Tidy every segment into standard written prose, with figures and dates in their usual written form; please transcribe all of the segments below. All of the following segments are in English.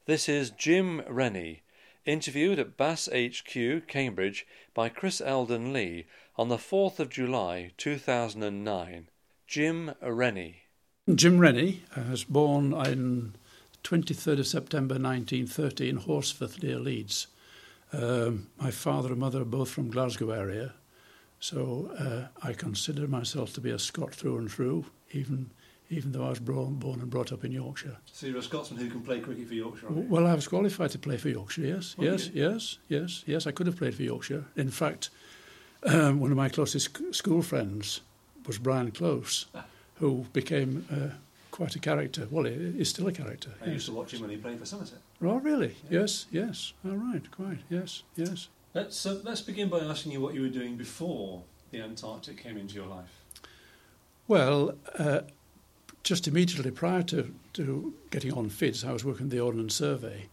This is Jim Rennie, interviewed at BAS HQ, Cambridge, by Chris Eldon Lee on the 4th of July 2009. Jim Rennie. Jim Rennie was born on 23rd of September 1930 in Horsforth near Leeds. My father and mother are both from Glasgow area, so I consider myself to be a Scot through and through, even though I was born and brought up in Yorkshire. So you're a Scotsman who can play cricket for Yorkshire, are you? Well, I was qualified to play for Yorkshire, yes. Well, Yes, I could have played for Yorkshire. In fact, one of my closest school friends was Brian Close, who became quite a character. Well, he is still a character. I used to watch him when he played for Somerset. Oh, really? Yeah. Yes. All right, quite, yes. Let's begin by asking you what you were doing before the Antarctic came into your life. Well, just immediately prior to getting on FIDS, I was working at the Ordnance Survey.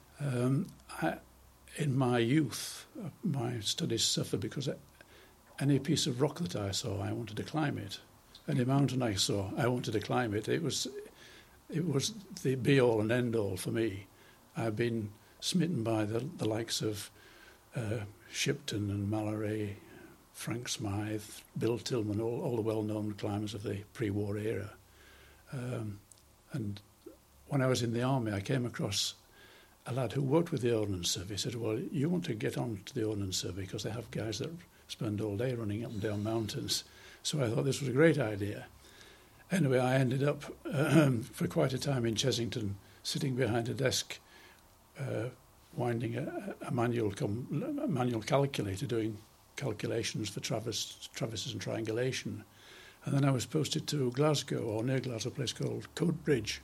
In my youth, my studies suffered because any piece of rock that I saw, I wanted to climb it. Any mountain I saw, I wanted to climb it. It was the be-all and end-all for me. I've been smitten by the likes of Shipton and Mallory, Frank Smythe, Bill Tillman, all the well-known climbers of the pre-war era. And when I was in the army, I came across a lad who worked with the Ordnance Survey. He said, well, you want to get on to the Ordnance Survey because they have guys that spend all day running up and down mountains. So I thought this was a great idea. Anyway, I ended up for quite a time in Chesington, sitting behind a desk, winding a manual calculator, doing calculations for traverses and triangulation. And then I was posted to Glasgow, or near Glasgow, a place called Coatbridge.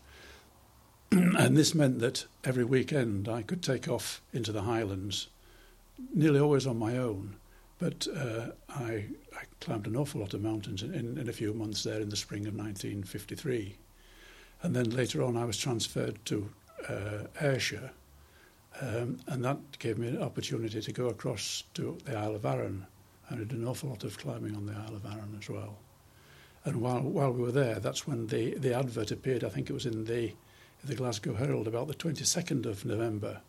And this meant that every weekend I could take off into the Highlands, nearly always on my own. But I climbed an awful lot of mountains in a few months there in the spring of 1953. And then later on I was transferred to Ayrshire, and that gave me an opportunity to go across to the Isle of Arran. I did an awful lot of climbing on the Isle of Arran as well. And while we were there, that's when the advert appeared. I think it was in the Glasgow Herald about the 22nd of November,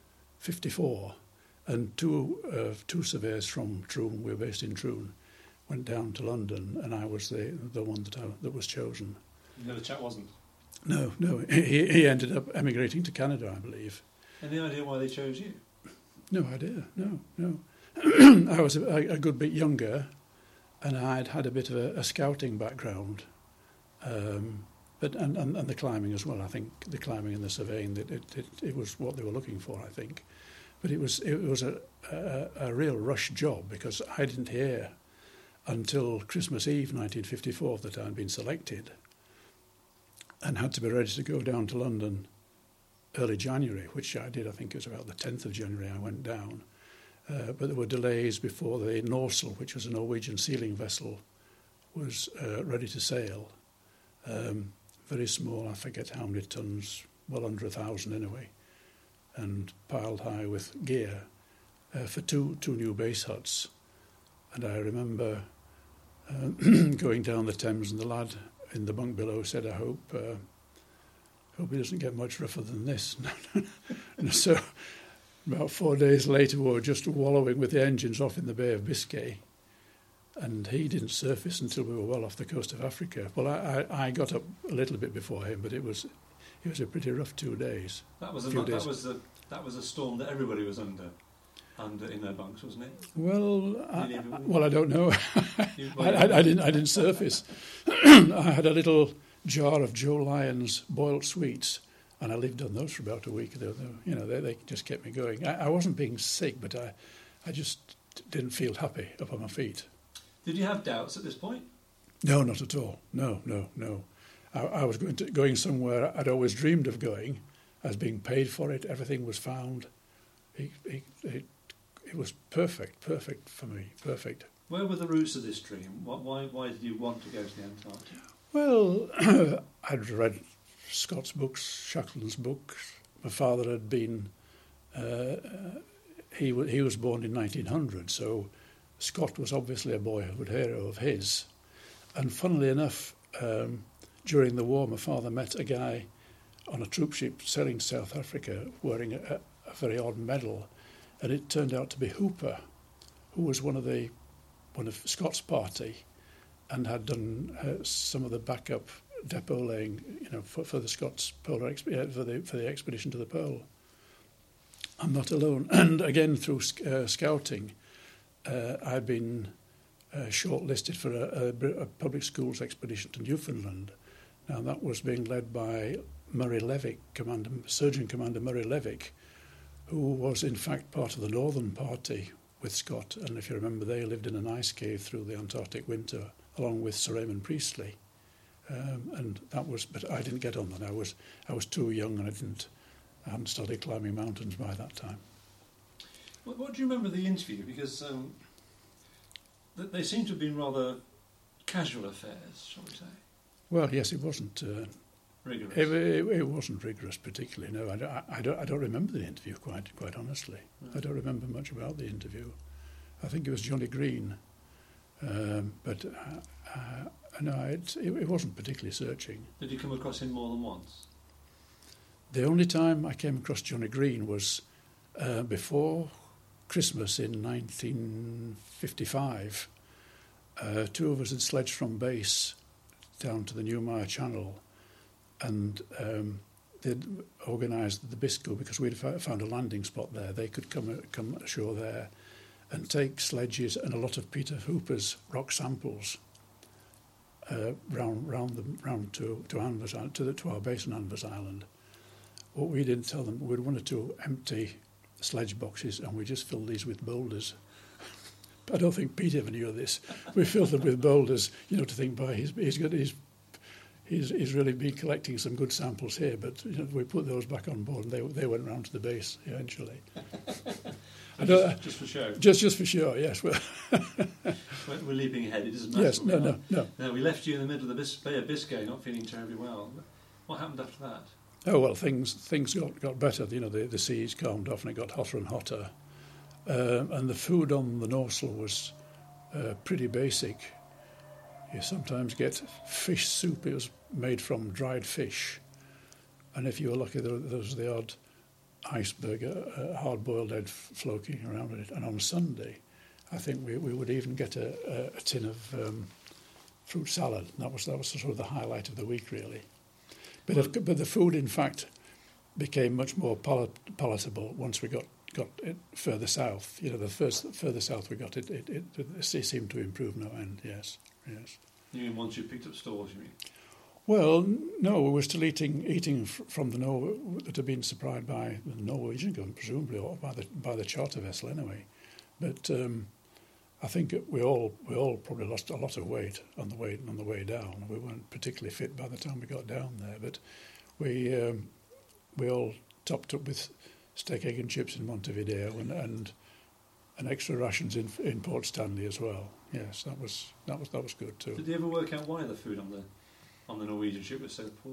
54. And two surveyors from Troon, we were based in Troon, went down to London, and I was the one that was chosen. The other chap wasn't? No. He ended up emigrating to Canada, I believe. Any idea why they chose you? No idea, no. I was a good bit younger, and I'd had a bit of a scouting background, but the climbing as well. I think the climbing and the surveying, it was what they were looking for, I think. But it was a real rush job because I didn't hear until Christmas Eve 1954 that I'd been selected and had to be ready to go down to London early January, which I did. I think it was about the 10th of January I went down. But there were delays before the Norsel, which was a Norwegian sealing vessel, was ready to sail. Very small, I forget how many tons, well under 1,000 anyway, and piled high with gear for two new base huts. And I remember going down the Thames, and the lad in the bunk below said, I hope he doesn't get much rougher than this. And so about 4 days later, we were just wallowing with the engines off in the Bay of Biscay, and he didn't surface until we were well off the coast of Africa. Well, I got up a little bit before him, but it was a pretty rough 2 days. That was a storm that everybody was under in their bunks, wasn't it? Well, I don't know. I didn't surface. I had a little jar of Joe Lyon's boiled sweets, and I lived on those for about a week. They just kept me going. I wasn't being sick, but I just didn't feel happy up on my feet. Did you have doubts at this point? No, not at all. No. I was going somewhere I'd always dreamed of going. I was being paid for it. Everything was found. It was perfect for me, perfect. Where were the roots of this dream? Why did you want to go to the Antarctic? Well, I'd read Scott's books, Shackleton's books. My father had been... he was born in 1900, so Scott was obviously a boyhood hero of his. And funnily enough, during the war, my father met a guy on a troop ship sailing to South Africa wearing a very odd medal, and it turned out to be Hooper, who was one of Scott's party, and had done some of the backup depot laying, for the Scots polar for the expedition to the pole. I'm not alone, and again through scouting, I'd been shortlisted for a public schools expedition to Newfoundland. Now that was being led by Murray Levick, Surgeon Commander Murray Levick, who was in fact part of the Northern Party with Scott, and if you remember, they lived in an ice cave through the Antarctic winter, along with Sir Raymond Priestley, and that was. But I didn't get on that. I was too young, and I hadn't started climbing mountains by that time. What do you remember of the interview? Because they seem to have been rather casual affairs, shall we say? Well, yes, it wasn't rigorous. It wasn't rigorous particularly. No, I don't remember the interview quite honestly. Right. I don't remember much about the interview. I think it was Johnny Green, but no, it wasn't particularly searching. Did you come across him more than once? The only time I came across Johnny Green was before Christmas in 1955. Two of us had sledged from base down to the Newmire Channel, and they'd organised the Biscoe because we'd found a landing spot there. They could come ashore there and take sledges and a lot of Peter Hooper's rock samples round to Anvers, to our base on Anvers Island. What we didn't tell them, we'd one or two empty sledge boxes, and we just filled these with boulders. I don't think Pete ever knew this. We filled them with boulders, to think, boy, he's really been collecting some good samples here. But we put those back on board, and they went round to the base eventually. Just for show. Just for show, yes. We're leaping ahead. It doesn't matter. Yes, no. No, we left you in the middle of the Bay of Biscay, not feeling terribly well. What happened after that? Oh well, things got better. The seas calmed off and it got hotter and hotter, and the food on the Norsel was pretty basic. You sometimes get fish soup. It was made from dried fish, and if you were lucky, there was the odd iceberg, a hard-boiled egg floating around in it. And on Sunday, I think we would even get a tin of fruit salad. That was sort of the highlight of the week, really. But the food, in fact, became much more palatable once we got it further south. The further south we got it seemed to improve no end. Yes. You mean once you picked up stores? You mean? Well, no, we were still eating from the that had been supplied by the Norwegian government, presumably, or by the charter vessel anyway. But I think we all probably lost a lot of weight on the way down. We weren't particularly fit by the time we got down there, but we all topped up with steak, egg and chips in Montevideo and extra rations in Port Stanley as well. Yes, that was good too. Did you ever work out why the food on the Norwegian ship was so poor?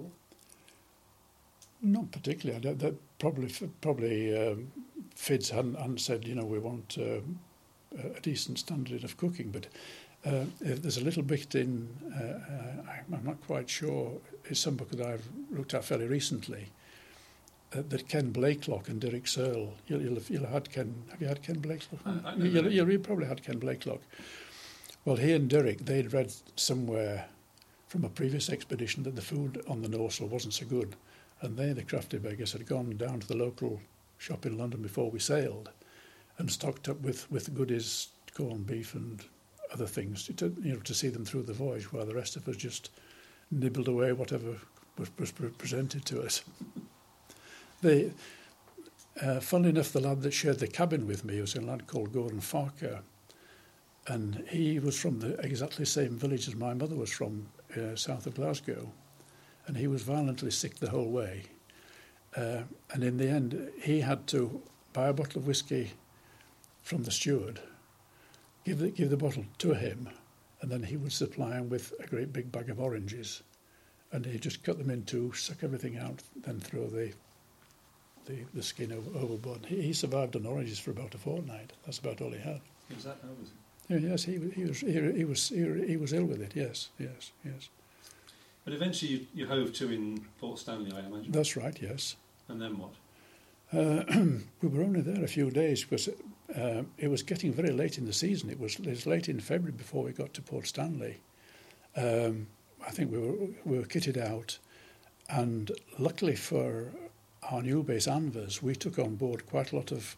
Not particularly. That probably FIDS hadn't said we want a decent standard of cooking, but there's a little bit in, I'm not quite sure, it's some book that I've looked at fairly recently, that Ken Blakelock and Derek Searle, you'll have had Ken, have you had Ken Blakelock? You probably had Ken Blakelock. Well, he and Derek, they'd read somewhere from a previous expedition that the food on the Norsel wasn't so good, and they, the crafty beggars, had gone down to the local shop in London before we sailed and stocked up with goodies, corned beef and other things to see them through the voyage, while the rest of us just nibbled away whatever was presented to us. Funnily enough, the lad that shared the cabin with me was a lad called Gordon Farker, and he was from the exactly same village as my mother was from, south of Glasgow, and he was violently sick the whole way. And in the end, he had to buy a bottle of whiskey from the steward, give the bottle to him, and then he would supply him with a great big bag of oranges, and he'd just cut them in two, suck everything out, then throw the skin overboard. He survived on oranges for about a fortnight. That's about all he had. He was that nervous? Yes, he was ill with it. Yes. But eventually you hove to in Port Stanley, I imagine. That's right, yes. And then what? We were only there a few days because it was getting very late in the season. It was late in February before we got to Port Stanley. I think we were kitted out, and luckily for our new base, Anvers, we took on board quite a lot of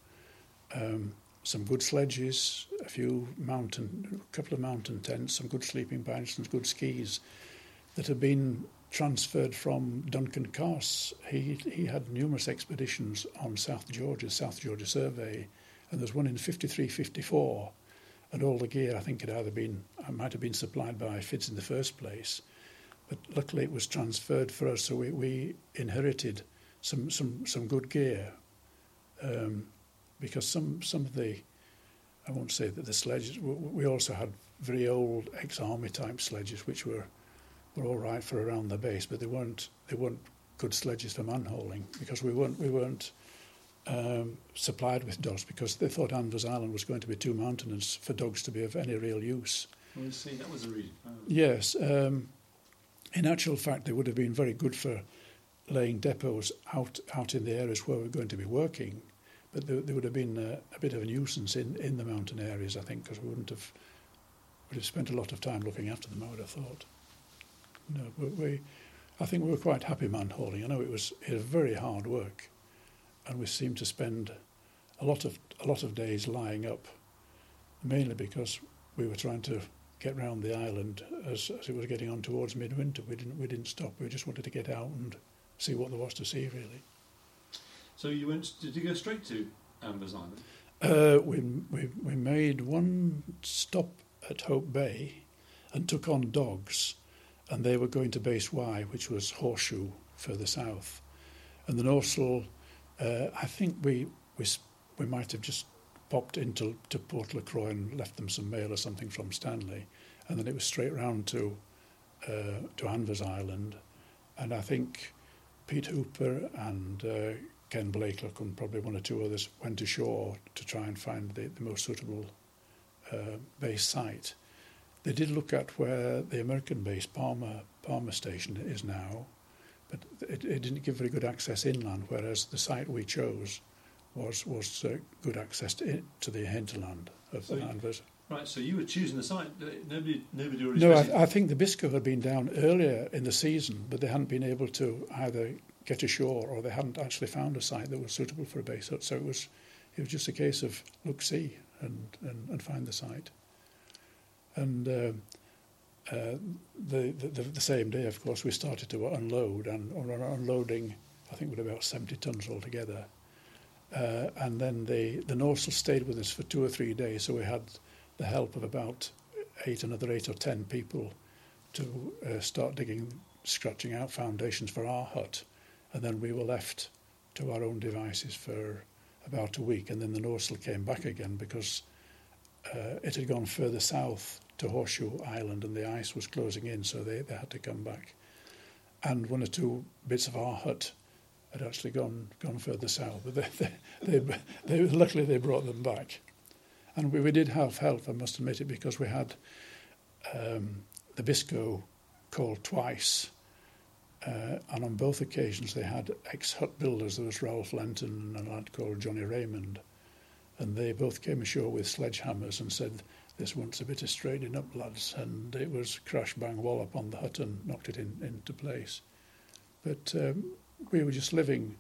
some good sledges, a couple of mountain tents, some good sleeping bags, some good skis that had been transferred from Duncan Carse. He had numerous expeditions on South Georgia survey, and there's one in 53-54, and all the gear I think might have been supplied by Fitz in the first place, but luckily it was transferred for us, so we inherited some good gear, because some of the, I won't say that the sledges, we also had very old ex-army type sledges which were all right for around the base, but they weren't good sledges for manholing, because we weren't supplied with dogs, because they thought Anvers Island was going to be too mountainous for dogs to be of any real use. Well, see, that was a reason. Oh. Yes, in actual fact, they would have been very good for laying depots out in the areas where we're going to be working, but they would have been a bit of a nuisance in the mountain areas, I think, because we'd have spent a lot of time looking after them, I would have thought. No, I think we were quite happy man-hauling. I know it was very hard work, and we seemed to spend a lot of days lying up, mainly because we were trying to get round the island as it was getting on towards midwinter. We didn't stop. We just wanted to get out and see what there was to see, really. So did you go straight to Anvers Island? We made one stop at Hope Bay and took on dogs, and they were going to Base Y, which was Horseshoe, further south. And the Norsal, I think we might have just popped into Port Lacroix and left them some mail or something from Stanley, and then it was straight round to Anvers Island. And I think Pete Hooper and Ken Blakelock and probably one or two others went ashore to try and find the most suitable base site. They did look at where the American base, Palmer Station, is now, but it didn't give very good access inland, whereas the site we chose was good access to the hinterland of Anvers. Right, so you were choosing the site. Nobody already. No, I think the Biscoe had been down earlier in the season, but they hadn't been able to either get ashore or they hadn't actually found a site that was suitable for a base. So it was just a case of look, see, and find the site. And the same day, of course, we started to unload, and on our unloading, I think we were about 70 tons altogether. And then the Norsal stayed with us for 2 or 3 days, so we had the help of about another 8 or 10 people to start scratching out foundations for our hut, and then we were left to our own devices for about a week, and then the Norsal came back again because it had gone further south to Horseshoe Island and the ice was closing in, so they had to come back. And 1 or 2 bits of our hut had actually gone further south, but they luckily they brought them back. And we did have help, I must admit it, because we had the Biscoe called twice, and on both occasions they had ex-hut builders. There was Ralph Lenton and a lad called Johnny Raymond, and they both came ashore with sledgehammers and said, "This wants a bit of straightening up, lads," and it was crash, bang, wallop on the hut and knocked it into place. But we were just living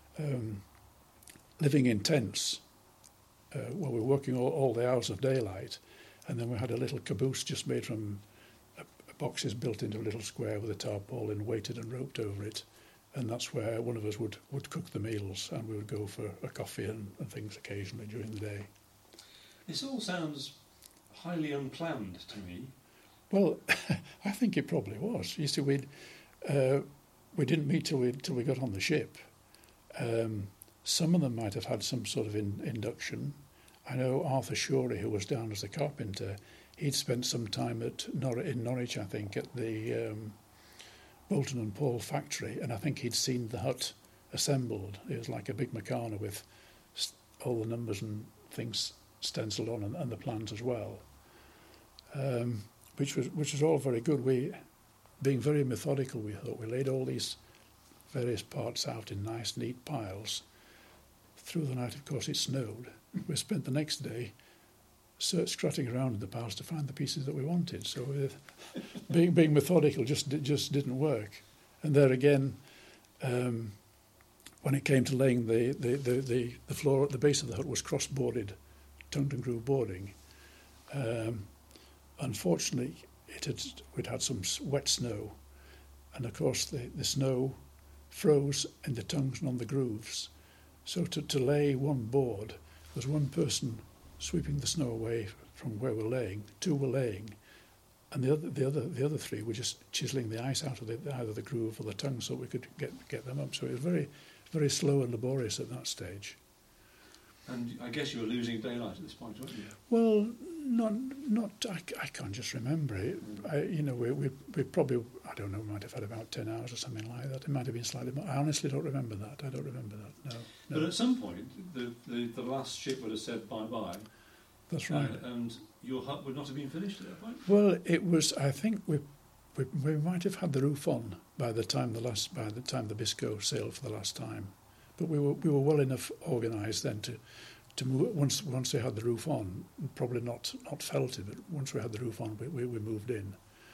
in tents. We were working all the hours of daylight, and then we had a little caboose just made from boxes built into a little square with a tarpaulin weighted and roped over it, and that's where one of us would cook the meals, and we would go for a coffee and things occasionally during the day. This all sounds highly unplanned to me. Well, I think it probably was. You see, we didn't meet till we got on the ship. Some of them might have had some sort of induction. I know Arthur Shorey, who was down as a carpenter, he'd spent some time in Norwich, I think, at the Bolton and Paul factory, and I think he'd seen the hut assembled. It was like a big Meccana with all the numbers and things stenciled on, and the plans as well, which was all very good. being very methodical, we thought. We laid all these various parts out in nice, neat piles. Through the night, of course, it snowed. We spent the next day scratching around in the piles to find the pieces that we wanted. So being methodical just didn't work. And there again, when it came to laying the floor at the base of the hut was cross-boarded, tongued and groove boarding. Unfortunately, we'd had some wet snow, and of course the snow froze in the tongues and on the grooves. So to lay one board, there's one person sweeping the snow away from where we're laying, two were laying, and the other three were just chiselling the ice out of either the groove or the tongue so we could get them up. So it was very, very slow and laborious at that stage. And I guess you were losing daylight at this point, weren't you? Well, not. I can't just remember it. We probably, I don't know, we might have had about 10 hours or something like that. It might have been slightly more. I honestly don't remember that. I don't remember that. No. But at some point, the last ship would have said bye-bye. That's right. And your hut would not have been finished at that point? Well, it was. I think we might have had the roof on by the time the Bisco sailed for the last time. But we were well enough organised then to move. Once we had the roof on, probably not felted, but once we had the roof on, we moved in.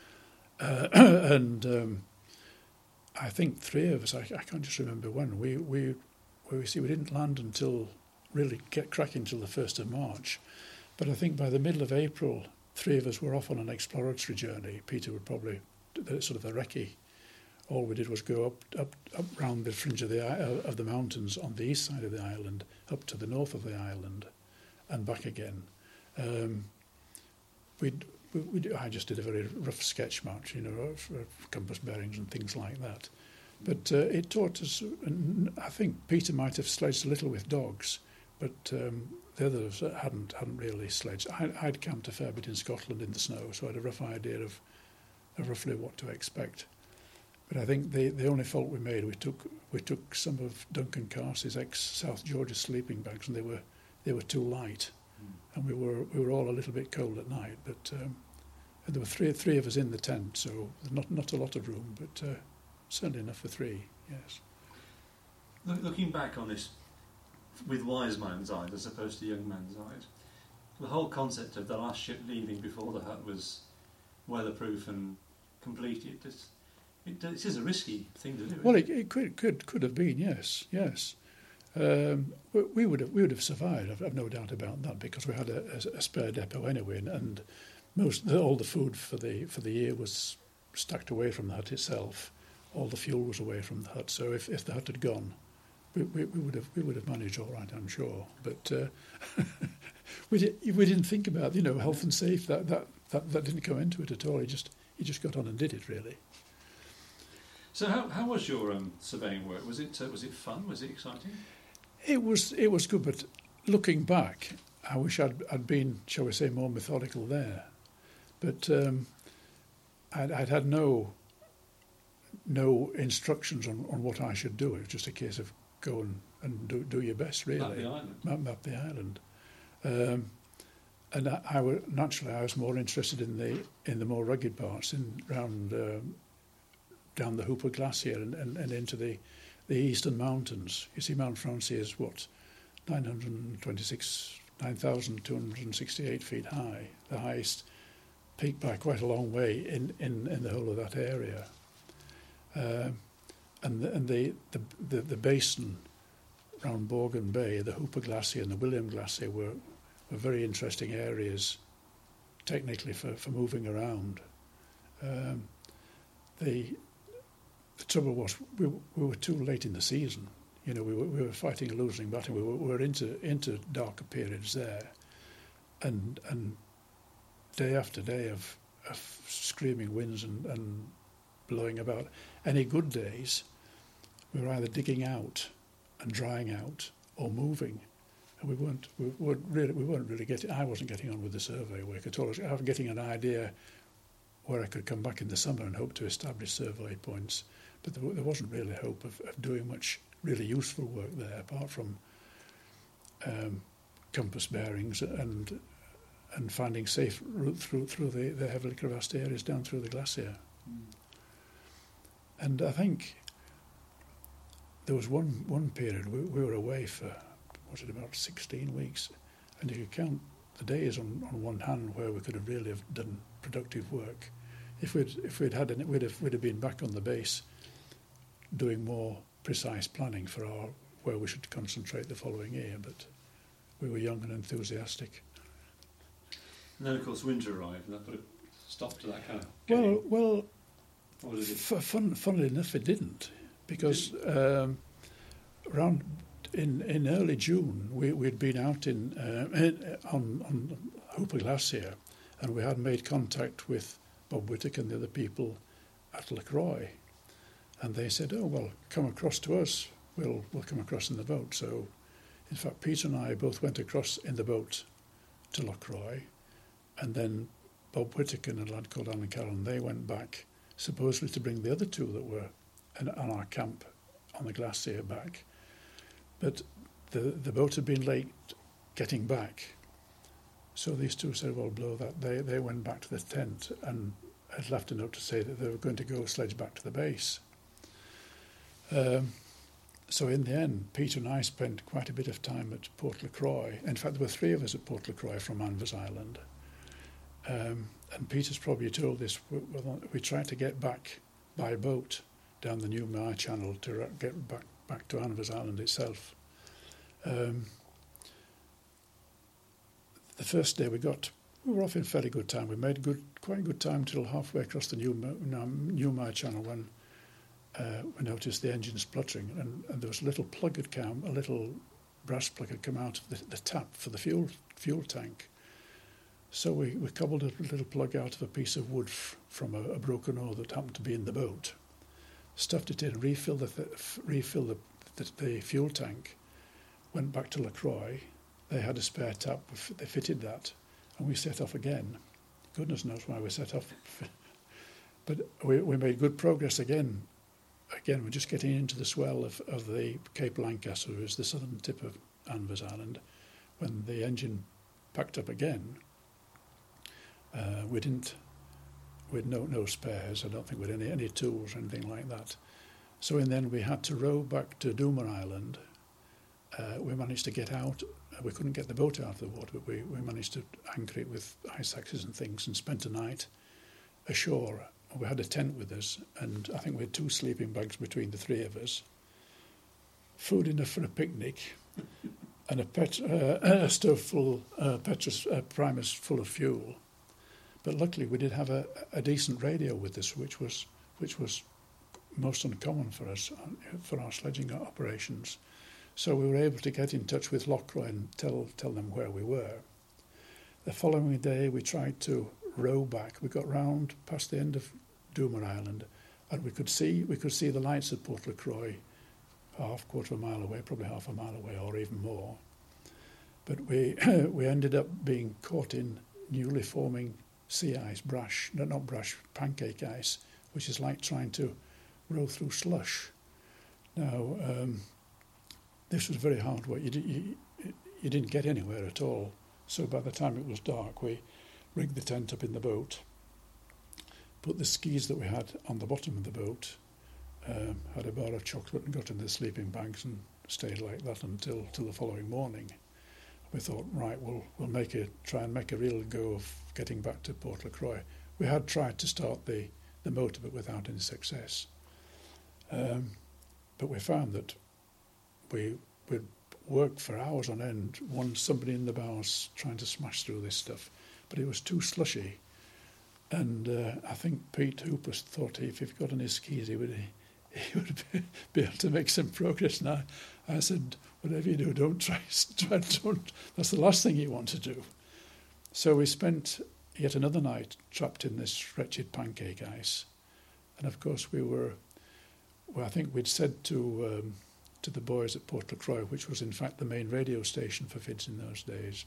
And I think three of us. I can't just remember when. We didn't land until really get cracking till the 1st of March. But I think by the middle of April, three of us were off on an exploratory journey. Peter would probably sort of the recce. All we did was go up round the fringe of the mountains on the east side of the island, up to the north of the island, and back again. I just did a very rough sketch map, of compass bearings and things like that. But it taught us, and I think Peter might have sledged a little with dogs, but the others hadn't really sledged. I'd camped a fair bit in Scotland in the snow, so I had a rough idea of roughly what to expect. But I think the only fault we made, we took some of Duncan Carse's ex-South Georgia sleeping bags, and they were too light, and we were all a little bit cold at night. But there were three of us in the tent, so not a lot of room, but certainly enough for three. Yes. Looking back on this with wise man's eyes as opposed to young man's eyes, the whole concept of the last ship leaving before the hut was weatherproof and completed. It is a risky thing to do. Well, it could have been, yes. We would have survived. I've no doubt about that, because we had a spare depot anyway, and all the food for the year was stacked away from the hut itself. All the fuel was away from the hut. So if the hut had gone, we would have managed all right, I'm sure. But we didn't think about health and safety. That didn't come into it at all. He just got on and did it, really. So how was your surveying work? Was it fun? Was it exciting? It was good, but looking back, I wish I'd been, shall we say, more methodical there. But I'd had no instructions on what I should do. It was just a case of go and do your best, really. Map the island. And I was more interested in the more rugged parts down the Hooper Glacier and into the eastern mountains. You see, Mount Francie is 9,268 feet high, the highest peak by quite a long way in the whole of that area. And the basin around Borgan Bay, the Hooper Glacier and the William Glacier were very interesting areas technically for moving around. The trouble was we were too late in the season. We were fighting a losing battle. We were into darker periods there, and day after day of screaming winds and blowing about. Any good days, we were either digging out and drying out or moving, and we weren't really getting. I wasn't getting on with the survey work at all. I was getting an idea where I could come back in the summer and hope to establish survey points. But there wasn't really hope of doing much really useful work there, apart from compass bearings and finding safe route through the heavily crevassed areas down through the glacier. And I think there was one period we were away for, was it about 16 weeks? And if you count the days on one hand where we could have really have done productive work, if we'd had any, we'd have been back on the base doing more precise planning for where we should concentrate the following year. But we were young and enthusiastic. And then, of course, winter arrived, and that put a stop to that kind of game. Well, or did it? Funnily enough, it didn't, because around in early June we'd been out on Hooper Glacier, and we had made contact with Bob Whittaker and the other people at Lacroix, and they said, "Oh well, come across to us. We'll come across in the boat." So, in fact, Peter and I both went across in the boat to Lacroix, and then Bob Whittaker and a lad called Alan Carroll, they went back, supposedly to bring the other two that were on our camp on the glacier back. But the boat had been late getting back. So these two said, well, blow that. They went back to the tent and had left a note to say that they were going to go sledge back to the base. So in the end, Peter and I spent quite a bit of time at Port Lacroix. In fact, there were three of us at Port Lacroix from Anvers Island. And Peter's probably told this, we tried to get back by boat down the New Mare Channel to get back to Anvers Island itself. The first day we were off in fairly good time. We made quite good time till halfway across the New Mare Channel when we noticed the engine spluttering, and there was a little plug had come, a little brass plug had come out of the tap for the fuel tank. So we cobbled a little plug out of a piece of wood from a broken oar that happened to be in the boat, stuffed it in, refilled the fuel tank, went back to Lacroix. They had a spare tap, they fitted that, and we set off again. Goodness knows why we set off. But we made good progress again. Again, we're just getting into the swell of the Cape Lancaster, which is the southern tip of Anvers Island. When the engine packed up again, we'd no spares. I don't think we'd any tools or anything like that. So in the end, we had to row back to Doomer Island. We managed to get out. We couldn't get the boat out of the water, but we managed to anchor it with ice axes and things and spent a night ashore. We had a tent with us, and I think we had 2 sleeping bags between the three of us, food enough for a picnic, and a stove full, primers full of fuel. But luckily we did have a decent radio with us, which was most uncommon for us, for our sledging operations. So we were able to get in touch with Lockroy and tell them where we were. The following day we tried to row back. We got round past the end of Doomer Island, and we could see the lights at Port Lacroix quarter of a mile away, probably half a mile away or even more. But we ended up being caught in newly forming sea ice, pancake ice, which is like trying to row through slush. Now, this was very hard work. You didn't get anywhere at all. So by the time it was dark, we rigged the tent up in the boat, put the skis that we had on the bottom of the boat, had a bar of chocolate and got in the sleeping bags and stayed like that until the following morning. We thought, right, we'll try and make a real go of getting back to Port Lacroix. We had tried to start the motor, but without any success. But we found that we'd work for hours on end, somebody in the bows trying to smash through this stuff, but it was too slushy. And I think Pete Hooper thought if he got on his skis, he would be able to make some progress. And I said, whatever you do, don't. That's the last thing you want to do. So we spent yet another night trapped in this wretched pancake ice. And of course I think we'd said to the boys at Port Lacroix, which was in fact the main radio station for FIDS in those days,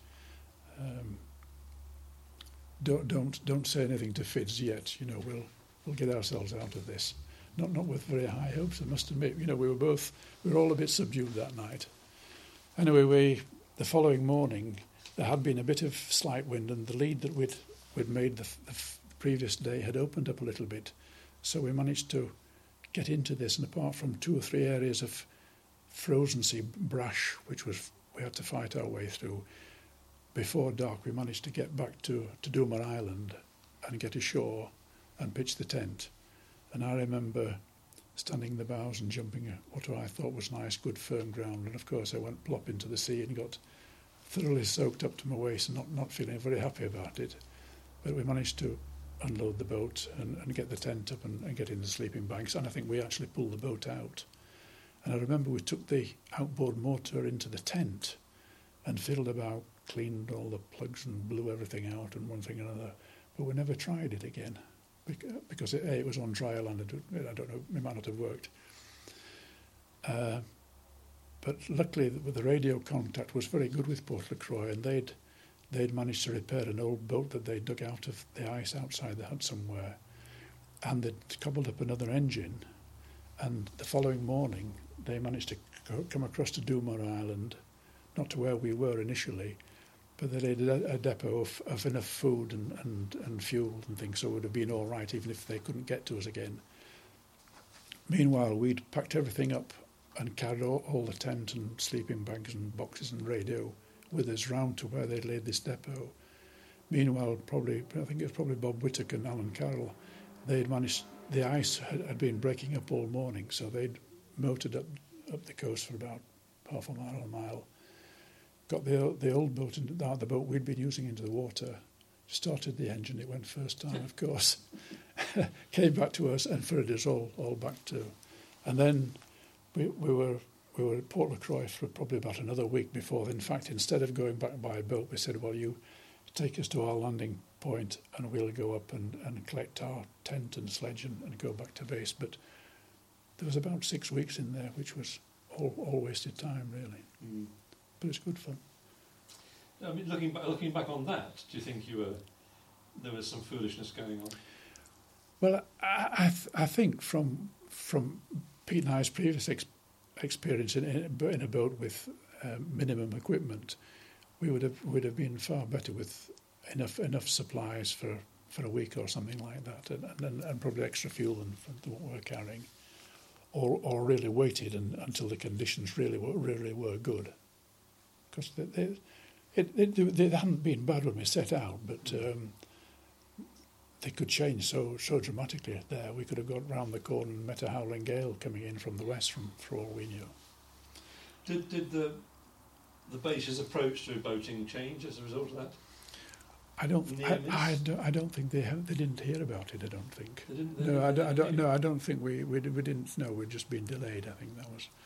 don't say anything to FIDS yet. We'll get ourselves out of this. Not with very high hopes, I must admit. We were all a bit subdued that night. Anyway, the following morning there had been a bit of slight wind, and the lead that we'd made the previous day had opened up a little bit, so we managed to get into this, and apart from 2 or 3 areas of frozen sea brash, which was we had to fight our way through, before dark we managed to get back to Doomer Island and get ashore and pitch the tent. And I remember standing in the bows and jumping what I thought was nice, good firm ground, and of course I went plop into the sea and got thoroughly soaked up to my waist and not feeling very happy about it. But we managed to unload the boat and get the tent up and get in the sleeping bags, and I think we actually pulled the boat out. And I remember we took the outboard motor into the tent and fiddled about, cleaned all the plugs and blew everything out and one thing and another, but we never tried it again because it was on dry land. I don't know, it might not have worked. But luckily the radio contact was very good with Portlacroix, and they'd managed to repair an old boat that they dug out of the ice outside the hut somewhere, and they'd cobbled up another engine, and the following morning they managed to come across to Doomer Island, not to where we were initially, but they laid a depot of enough food and fuel and things, so it would have been all right even if they couldn't get to us again. Meanwhile, we'd packed everything up and carried all the tent and sleeping bags and boxes and radio with us round to where they'd laid this depot. Meanwhile, I think it was probably Bob Whittaker and Alan Carroll, they'd managed, the ice had been breaking up all morning, so they'd motored up the coast for about half a mile, got the old boat, the boat we'd been using, into the water, started the engine, it went first time, of course, came back to us and ferried us all back to, and then we were at Portlacroix for probably about another week before. In fact, instead of going back by boat, we said, well, you take us to our landing point and we'll go up and collect our tent and sledge and go back to base. But there was about 6 weeks in there, which was all wasted time, really. Mm. But it's good fun. I mean, looking back on that, do you think there was some foolishness going on? Well, I think from Pete and I's previous experience in a boat with minimum equipment, we would have been far better with enough supplies for a week or something like that, and probably extra fuel than what we're carrying, or really waited until the conditions really were good, because they hadn't been bad when we set out, but they could change so dramatically there. We could have got round the corner and met a howling gale coming in from the west, for all we knew. Did the base's approach to boating change as a result of that? I don't think they didn't hear about it. I don't think. I don't think we didn't know. We'd just been delayed. I think that was.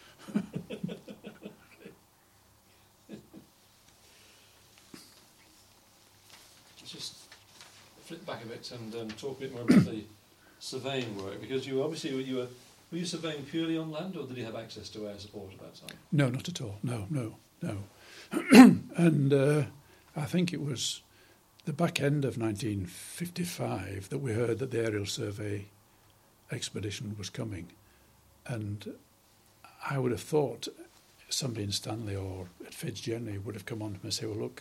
Just flip back a bit and talk a bit more about the surveying work, because were you surveying purely on land, or did you have access to air support at that time? No, not at all. No. And I think it was the back end of 1955 that we heard that the aerial survey expedition was coming, and I would have thought somebody in Stanley or at Fitzgerald would have come on to me and say, well, look,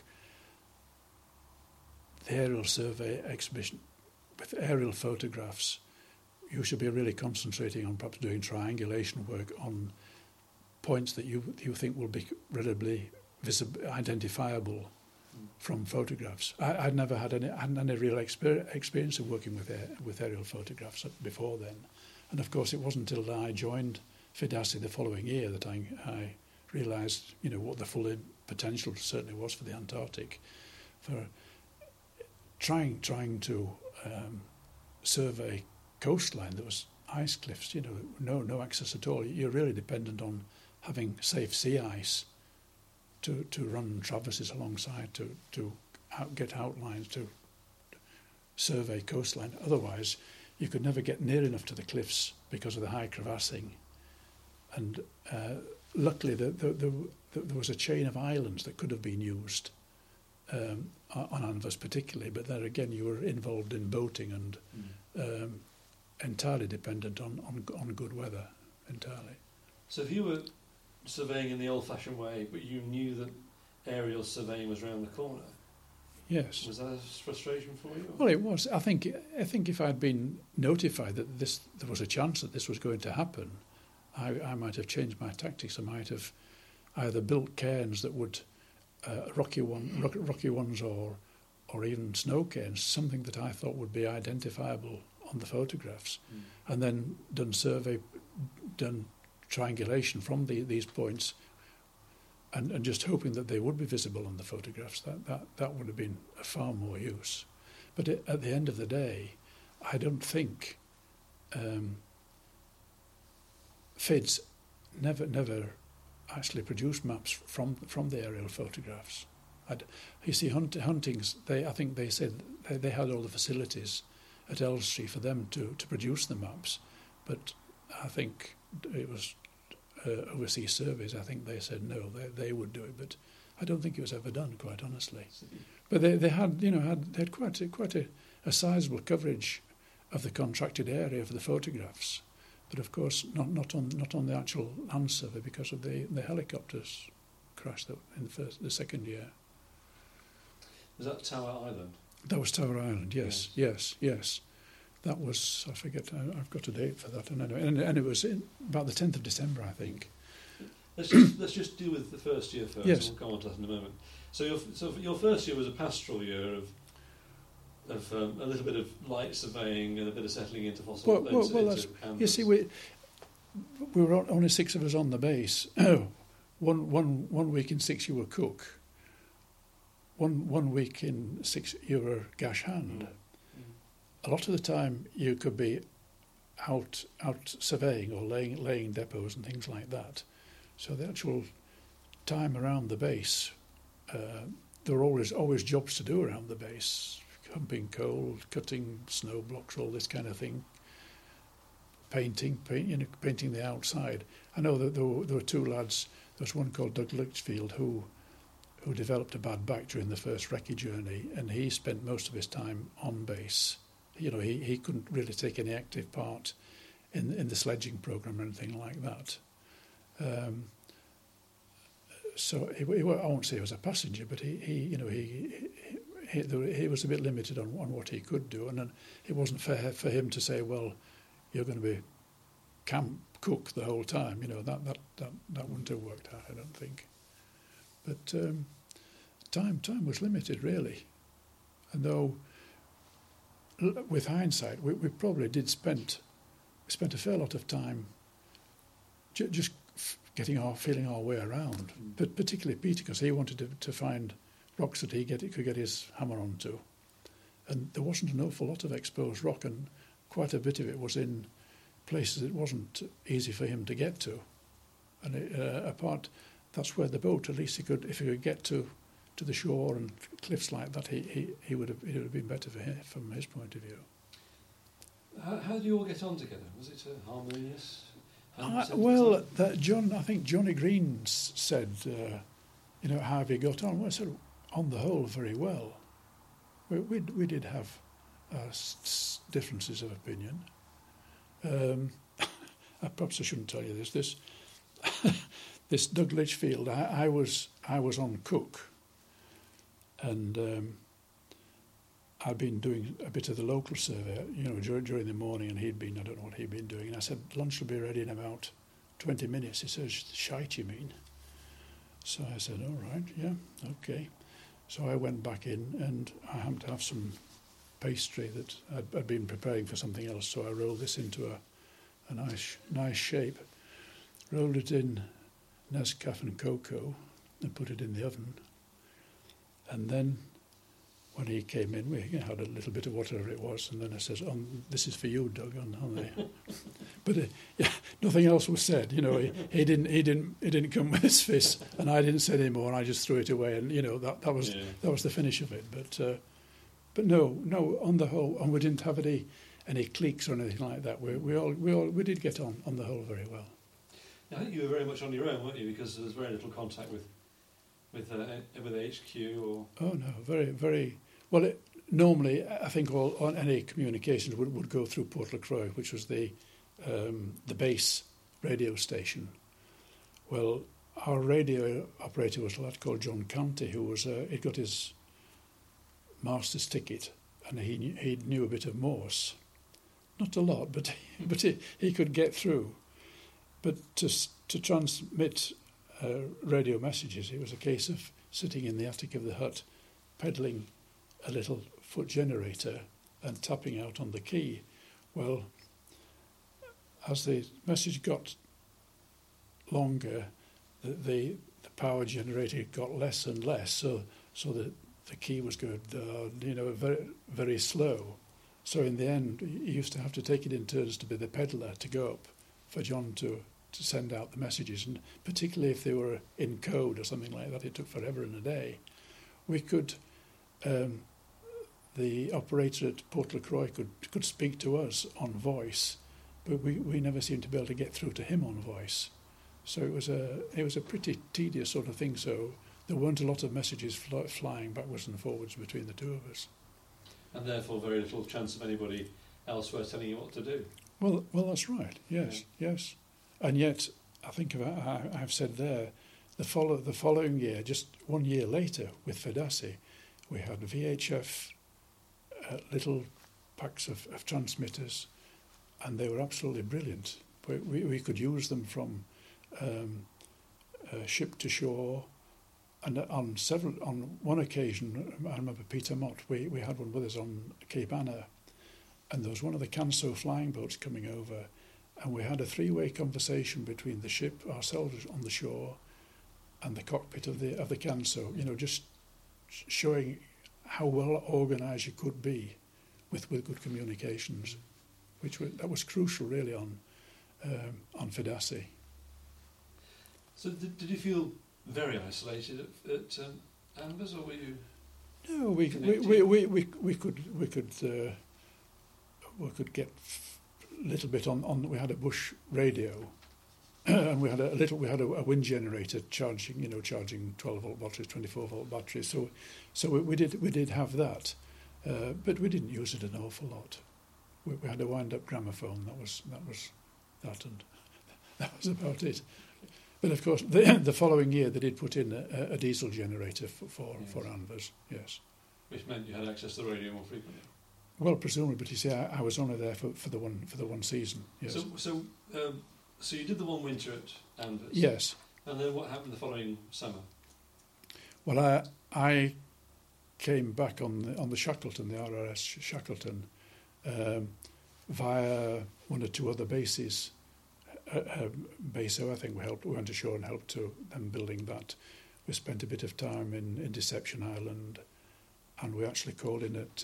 the aerial survey exhibition with aerial photographs, you should be really concentrating on perhaps doing triangulation work on points that you think will be readily identifiable from photographs. I'd never had any real experience of working with aerial photographs before then, and of course it wasn't until I joined FIDASI the following year that I realised what the full potential certainly was for the Antarctic, for trying to survey coastline that was ice cliffs, no access at all. You're really dependent on having safe sea ice to run traverses alongside, to get outlines, to survey coastline. Otherwise, you could never get near enough to the cliffs because of the high crevassing. And luckily, there was a chain of islands that could have been used on Anvers particularly, but there again you were involved in boating and entirely dependent on good weather, entirely. So if you were surveying in the old-fashioned way, but you knew that aerial surveying was around the corner, Yes. Was that a frustration for you? Well, it was. I think if I'd been notified that there was a chance that this was going to happen, I might have changed my tactics. I might have either built cairns that would rocky ones or even snow cairns, something that I thought would be identifiable on the photographs, and then done triangulation from these points, and just hoping that they would be visible on the photographs. That would have been of far more use. But at the end of the day, I don't think FIDS never actually produced maps from the aerial photographs. You see, Hunting's, I think they said they had all the facilities at Elstree for them to produce the maps, but I think it was Overseas Surveys. I think they said no, they would do it, but I don't think it was ever done, quite honestly. But they had quite a sizable coverage of the contracted area for the photographs, but of course not on the actual land survey because of the helicopters crash in the second year. Was that Tower Island? That was Tower Island, yes. That was, I forget, I've got a date for that. And it was about the 10th of December, I think. Let's just deal with the first year first. Yes. We'll go on to that in a moment. So your first year was a pastoral year of a little bit of light surveying and a bit of settling into fossil. You see, we were only 6 of us on the base. One week in 6 you were cook. One week in 6 you were gash hand. A lot of the time you could be out surveying or laying depots and things like that. So the actual time around the base, there were always jobs to do around the base: humping coal, cutting snow blocks, all this kind of thing. Painting the outside. I know that there were 2 lads. There was one called Doug Litchfield who developed a bad back during the first recce journey, and he spent most of his time on base. You know, he couldn't really take any active part in the sledging program or anything like that. So I won't say he was a passenger, but he was a bit limited on what he could do, and then it wasn't fair for him to say, well, you're going to be camp cook the whole time. You know, that wouldn't have worked out, I don't think. But time was limited, really. And though, with hindsight, we probably did spent a fair lot of time just feeling our way around. But particularly Peter, because he wanted to find rocks that he could get his hammer onto. And there wasn't an awful lot of exposed rock, and quite a bit of it was in places it wasn't easy for him to get to. And that's where the boat, at least if he could get to the shore and cliffs like that, it would have been better for him from his point of view. How did you all get on together? Was it harmonious? I think Johnny Green said, how have you got on? Well, I said, on the whole, very well. We did have differences of opinion. Perhaps I shouldn't tell you this. This Doug Litchfield, I was on cook, and I'd been doing a bit of the local survey, during the morning, and I don't know what he'd been doing. And I said, lunch will be ready in about 20 minutes. He says, shite, you mean? So I said, all right, yeah, okay. So I went back in, and I happened to have some pastry that I'd been preparing for something else, so I rolled this into a nice shape, rolled it in Nescafé and cocoa, and put it in the oven. And then when he came in, we had a little bit of whatever it was, and then I said, this is for you, Doug, on the... But nothing else was said. He didn't come with his fist, and I didn't say any more, and I just threw it away, and that was the finish of it. But no, on the whole, and we didn't have any cliques or anything like that. We did get on the whole very well. I think you were very much on your own, weren't you? Because there was very little contact with HQ or. Oh no, very very well. Normally, I think on any communications would go through Portlacroy, which was the base radio station. Well, our radio operator was a lad called John Canty, who was he'd got his master's ticket, and he knew a bit of Morse. Not a lot, but he could get through. But to transmit radio messages, it was a case of sitting in the attic of the hut, pedalling a little foot generator and tapping out on the key. Well, as the message got longer, the power generator got less and less, so that the key was going, very, very slow. So in the end, he used to have to take it in turns to be the peddler to go up for John to send out the messages, and particularly if they were in code or something like that, it took forever and a day. We could, the operator at Portlacoy could speak to us on voice, but we never seemed to be able to get through to him on voice. So it was a pretty tedious sort of thing. So there weren't a lot of messages flying backwards and forwards between the two of us. And therefore very little chance of anybody elsewhere telling you what to do. Well, that's right. Yes, yeah. Yes. And yet, I think I've said there, the following year, just 1 year later, with Fidassi, we had VHF little packs of transmitters, and they were absolutely brilliant. We could use them from ship to shore, and on one occasion, I remember Peter Mott, we had one with us on Cape Anna, and there was one of the Canso flying boats coming over, and we had a three-way conversation between the ship, ourselves on the shore, and the cockpit of the Canso, just showing how well organised you could be with good communications, that was crucial really on Fidassi. So did you feel very isolated at Anvers, or were you? No, we could get a little bit on. We had a bush radio, and we had a wind generator charging 12-volt batteries, 24-volt batteries. So we did have that, but we didn't use it an awful lot. We had a wind-up gramophone. That was that, and that was about it. But of course, the following year they did put in a diesel generator for Anvers. Yes. Which meant you had access to the radio more frequently. Well, presumably, but you see, I was only there for the one season. Yes. So you did the one winter at Anvers. Yes. And then what happened the following summer? Well, I came back on the Shackleton, the RRS Shackleton, via one or two other bases. Baso, I think we went ashore and helped to them building that. We spent a bit of time in Deception Island, and we actually called in at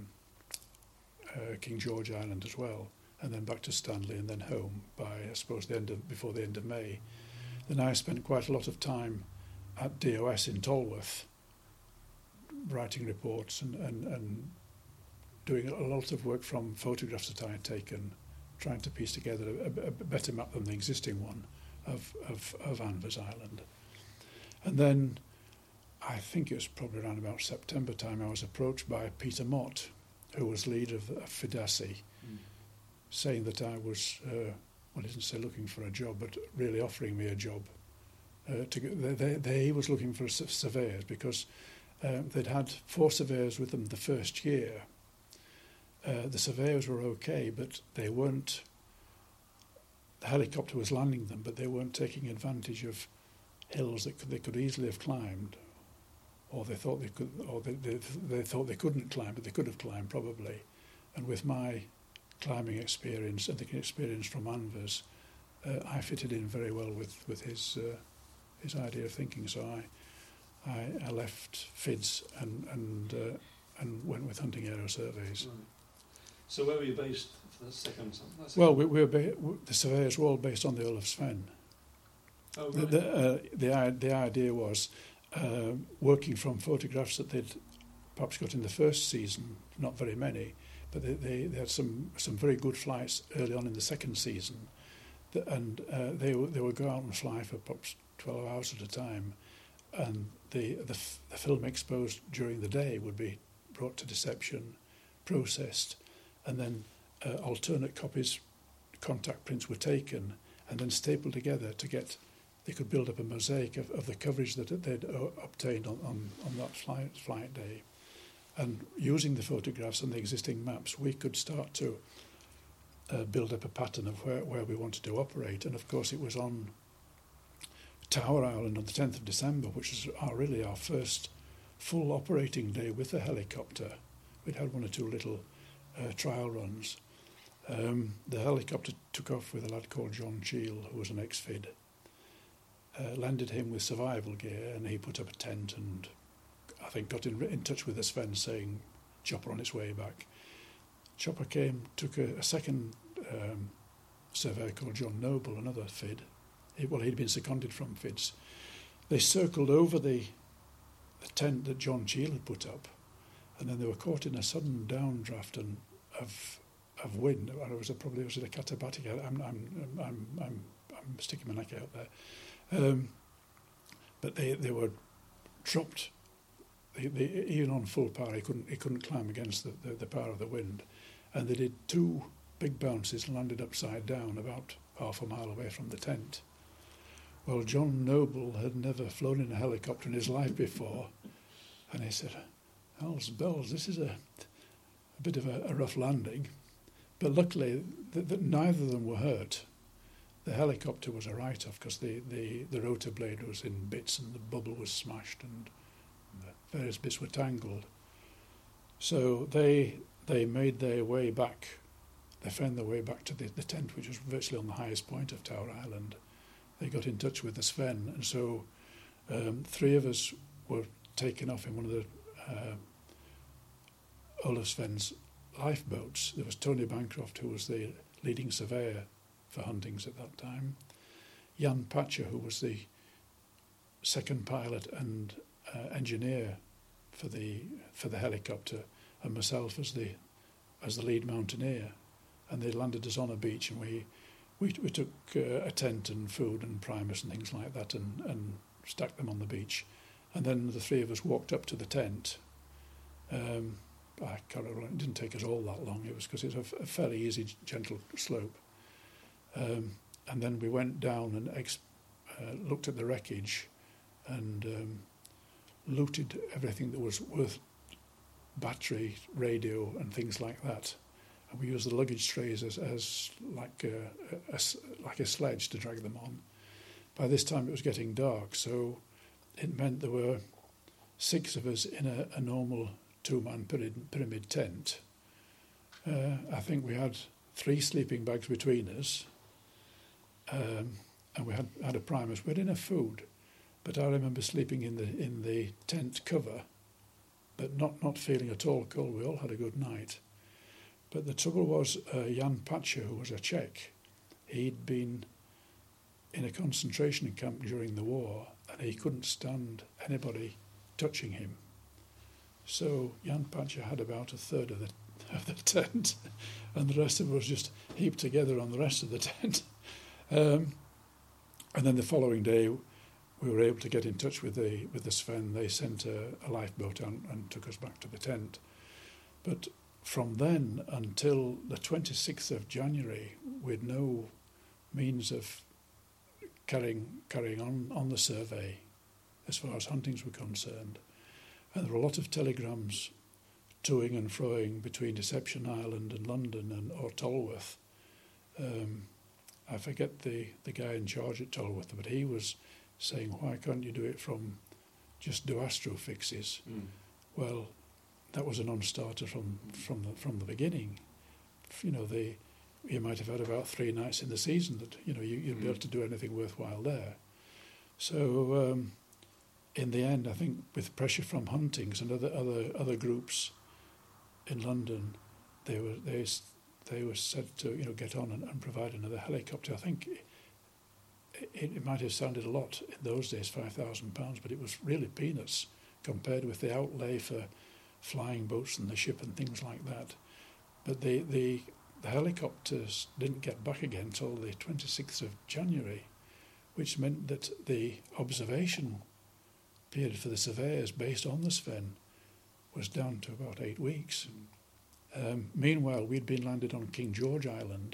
King George Island as well, and then back to Stanley and then home by, I suppose, before the end of May. Then I spent quite a lot of time at DOS in Tolworth, writing reports and doing a lot of work from photographs that I had taken, trying to piece together a better map than the existing one of Anvers Island. And then I think it was probably around about September time I was approached by Peter Mott, who was leader of Fidassi, saying that I was, he didn't say looking for a job, but really offering me a job. He was looking for surveyors because they'd had 4 surveyors with them the first year. The surveyors were okay, but they weren't. The helicopter was landing them, but they weren't taking advantage of hills that they could easily have climbed, or they thought they could, or they thought they couldn't climb, but they could have climbed probably. And with my climbing experience and the experience from Anvers, I fitted in very well with his idea of thinking. So I left FIDS and went with Hunting Aero Surveys. Right. So where were you based for the second time? Well, the surveyors were all based on the Isle of Sven. Oh, right. The idea was working from photographs that they'd perhaps got in the first season, not very many, but they had some very good flights early on in the second season, and they would go out and fly for perhaps 12 hours at a time, and the film exposed during the day would be brought to Deception, processed, and then alternate copies, contact prints were taken and then stapled together they could build up a mosaic of the coverage that they'd obtained on that flight day. And using the photographs and the existing maps, we could start to build up a pattern of where we wanted to operate. And of course, it was on Tower Island on the 10th of December, which is really our first full operating day with the helicopter. We'd had one or two little trial runs. The helicopter took off with a lad called John Cheel, who was an ex-FID. Landed him with survival gear, and he put up a tent and I think got in touch with the Sven saying chopper on its way back. Chopper came, took a second surveyor called John Noble, another FID. He'd been seconded from FIDs. They circled over the tent that John Cheel had put up, and then they were caught in a sudden downdraft of wind. Was it a katabatic? I'm sticking my neck out there. But they were dropped. Even on full power, he couldn't climb against the power of the wind, and they did two big bounces and landed upside down about half a mile away from the tent. Well, John Noble had never flown in a helicopter in his life before, and he said, "Hell's bells, this is a bit of a rough landing." But luckily, neither of them were hurt. The helicopter was a write-off because the rotor blade was in bits and the bubble was smashed and various bits were tangled. So they made their way back. They found their way back to the tent, which was virtually on the highest point of Tower Island. They got in touch with the Sven, and so 3 of us were taken off in one of the Olaf Sven's lifeboats. There was Tony Bancroft, who was the leading surveyor for Huntings at that time, Jan Patcher, who was the second pilot and engineer for the helicopter, and myself as the lead mountaineer. And they landed us on a beach, and we took a tent and food and primus and things like that, and stacked them on the beach. And then the 3 of us walked up to the tent. I can't remember, it didn't take us all that long. It was because it's a fairly easy, gentle slope. And then we went down and looked at the wreckage and looted everything that was worth battery, radio, and things like that. And we used the luggage trays as like a sledge to drag them on. By this time it was getting dark, so it meant there were 6 of us in a normal 2-man pyramid tent. I think we had 3 sleeping bags between us, and we had a primus. We had enough food, but I remember sleeping in the tent cover, but not feeling at all cold. We all had a good night. But the trouble was, Jan Patcher, who was a Czech, he'd been in a concentration camp during the war, and he couldn't stand anybody touching him. So Jan Patcher had about a third of the tent, and the rest of us just heaped together on the rest of the tent. And then the following day, we were able to get in touch with the Sven. They sent a lifeboat and took us back to the tent. But from then until the 26th of January, we had no means of carrying on the survey as far as Huntings were concerned. And there were a lot of telegrams toing and froing between Deception Island and London or Tolworth. I forget the guy in charge at Tolworth, but he was saying, "Why can't you do it from just do astro fixes?" Well, that was a non-starter from the beginning. You know, you might have had about 3 nights in the season that you'd be able to do anything worthwhile there. So in the end, I think with pressure from Huntings and other groups in London, they were said to get on and provide another helicopter. I think it might have sounded a lot in those days, £5,000, but it was really peanuts compared with the outlay for flying boats and the ship and things like that. But the helicopters didn't get back again until the 26th of January, which meant that the observation period for the surveyors based on the Sven was down to about 8 weeks. Meanwhile, we'd been landed on King George Island,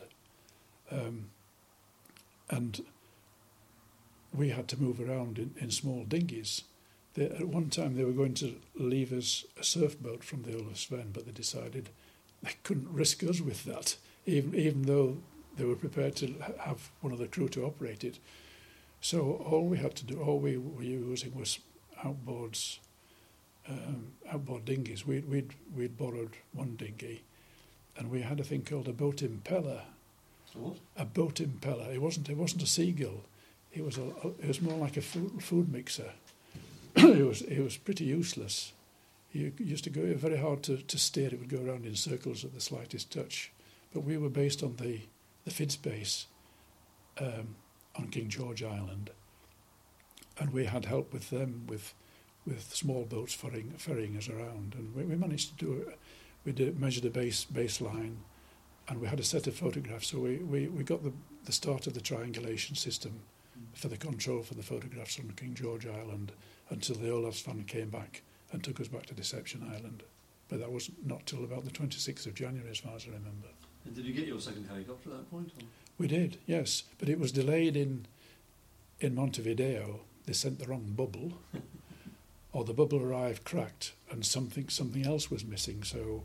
and we had to move around in small dinghies At one time they were going to leave us a surf boat from the Ola Sven, but they decided they couldn't risk us with that, even though they were prepared to have one of the crew to operate it. So all we had to do, all we were using was outboard dinghies. We'd borrowed one dinghy, and we had a thing called a boat impeller. What? A boat impeller. It wasn't a seagull. It was more like a food mixer. It was pretty useless. You used to go very hard to steer. It would go around in circles at the slightest touch. But we were based on the FIDS base on King George Island, and we had help with them with small boats ferrying us around, and we managed to do it. We measured a baseline, and we had a set of photographs. So we got the start of the triangulation system for the control for the photographs on King George Island until the Olavsfjord came back and took us back to Deception Island. But that was not till about the 26th of January, as far as I remember. And did you get your second helicopter at that point? Or? We did, yes, but it was delayed in Montevideo. They sent the wrong bubble, or the bubble arrived cracked, and something else was missing. So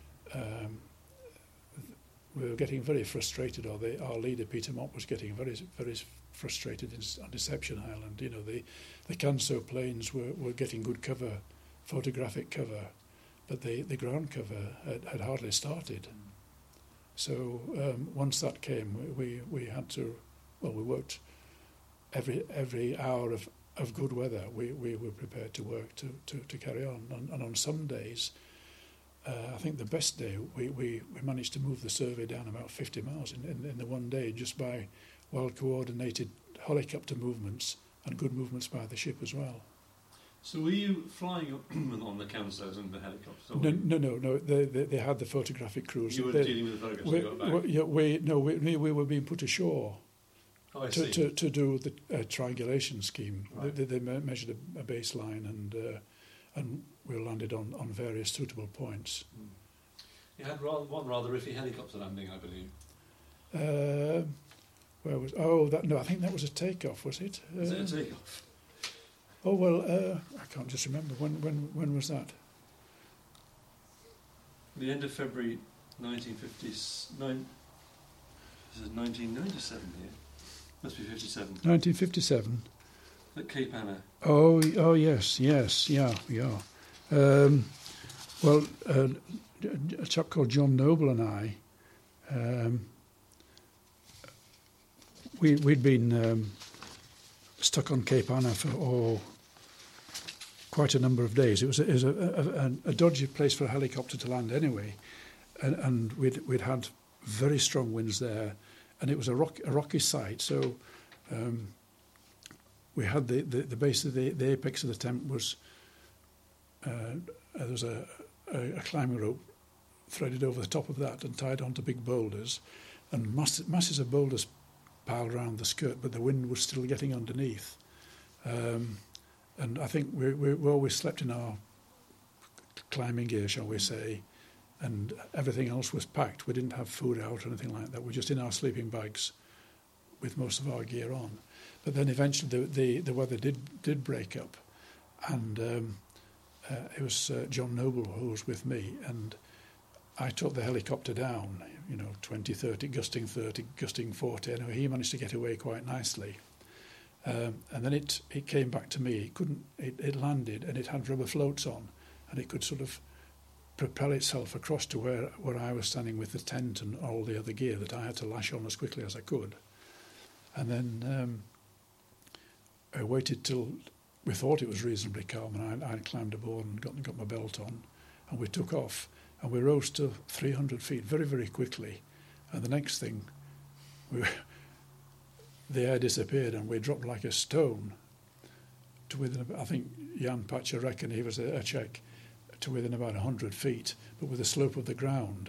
we were getting very frustrated, or our leader Peter Mott was getting very very frustrated on Deception Island. You know, the Canso planes were getting good cover, photographic cover, but the ground cover had hardly started. So once that came, we had to, well, we worked every hour of good weather. We were prepared to work to carry on. And on some days, I think the best day, we managed to move the survey down about 50 miles in the one day, just by well-coordinated helicopter movements and good movements by the ship as well. So were you flying on the Cansos and the helicopters? No. They had the photographic crews. You were dealing with the photographs you got back? We were being put ashore to do the triangulation scheme. Right. They measured a baseline and we landed on various suitable points. You had one rather iffy helicopter landing, I believe. Where was? I think that was a takeoff. Was it? Was it a takeoff? Oh well, I can't just remember. When was that? The end of February 1959. This is 1997 here. Must be 57. 1957. At Cape Anna. Oh yes, yeah. Well, a chap called John Noble and I, we'd been stuck on Cape Anna for quite a number of days. It was a dodgy place for a helicopter to land anyway, and we'd had very strong winds there, and it was a rocky site. So we had the base of the apex of the tent was there was a climbing rope threaded over the top of that and tied onto big boulders, and masses of boulders piled around the skirt, but the wind was still getting underneath. And I think we always slept in our climbing gear, shall we say, and everything else was packed. We didn't have food out or anything like that. We were just in our sleeping bags with most of our gear on. But then eventually the weather did break up, and it was John Noble who was with me, and I took the helicopter down, 20, 30, gusting 30, gusting 40. Anyway, he managed to get away quite nicely. And then it came back to me. It landed, and it had rubber floats on, and it could sort of propel itself across to where I was standing with the tent and all the other gear that I had to lash on as quickly as I could. And then I waited till we thought it was reasonably calm, and I climbed aboard and got my belt on, and we took off. And we rose to 300 feet very, very quickly. And the next thing, the air disappeared, and we dropped like a stone to within, I think Jan Pacharek, he was a Czech, to within about 100 feet. But with the slope of the ground,